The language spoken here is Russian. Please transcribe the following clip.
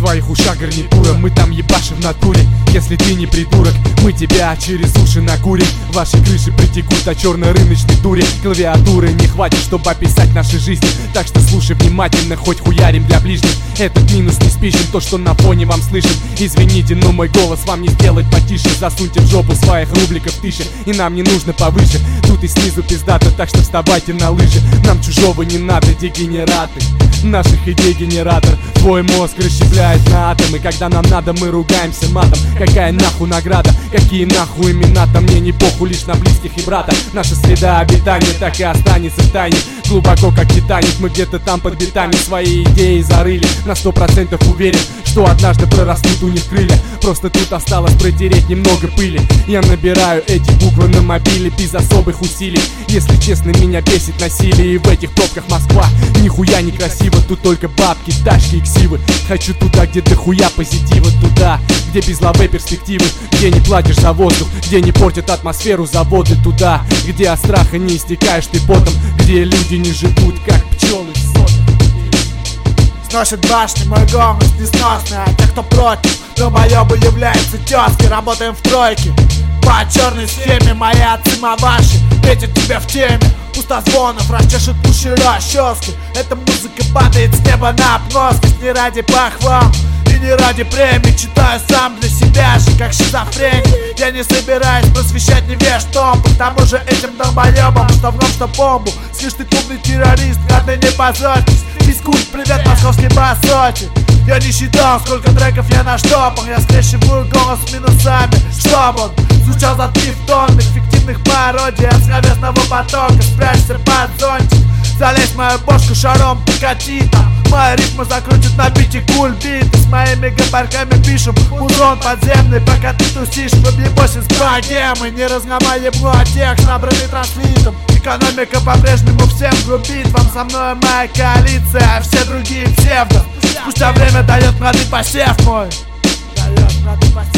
своих ушах гарнитура, мы там ебашим в натуре. Если ты не придурок, мы тебя через уши накурим. Ваши крыши притекут от черной рыночной дури. Клавиатуры не хватит, чтобы описать наши жизни, так что слушай внимательно, хоть хуярим для ближних. Этот минус не спичен, то, что на фоне вам слышен. Извините, но мой голос вам не сделать потише. Засуньте в жопу своих рубликов тысячи, и нам не нужно повыше. Тут и снизу пиздато, так что вставайте на лыжи. Нам чужого не надо, дегенераты. Наших идей генератор. Твой мозг расщепляет на атомы. Когда нам надо, мы ругаемся матом. Какая нахуй награда, какие нахуй имена-то? Мне не похуй, лишь на близких и брата. Наша среда обитания так и останется в тайне. Глубоко как Титаник, мы где-то там под битами свои идеи зарыли. На 100% уверен, что однажды прорастут у них крылья. Просто тут осталось протереть немного пыли. Я набираю эти буквы на мобиле без особых усилий. Если честно, меня бесит насилие. И в этих пробках Москва нихуя не красиво. Тут только бабки, тачки и ксивы. Хочу туда, где дохуя позитива. Туда, где без лавы перспективы, где не платишь за воздух, где не портят атмосферу заводы. Туда, где от страха не истекаешь ты потом, где люди не живут, как пчелы в соте. Сносит башни мой голос несносный, а те, кто против, долбоёбы являются тёзки. Работаем в тройке по черной схеме. Мои отцы маваши ветят тебя в теме. Пустозвонов расчешет уши расчески. Эта музыка падает с неба на плоскость. Не ради похвал и не ради премий. Читаю сам для себя же, как шизофреник. Я не собираюсь просвещать невеждом. К тому же этим долбоёбам, что в нем, что бомбу. Слышь, ты клубный террорист, надо не позорьтесь. Физкульт, привет, московский басоти. Я не считал, сколько треков я наштопал. Я скрещиваю голос с минусами, чтобы он звучал за 3 тонны фиктивных пародий от словесного потока. Спрячься под зонтик, залезь в мою бошку шаром, покати там. Мои ритмы закрутят на бите кульбиты. С моими гопарками пишем музон подземный. Пока ты тусишь в объебосе с богемой. Не разгоняй ебло, а текст набранный транслитом. Экономика по-прежнему всем грубит. Вам со мной моя коалиция, а все другие псевдо. Спустя время дает плоды посев мой. Дает плоды посев.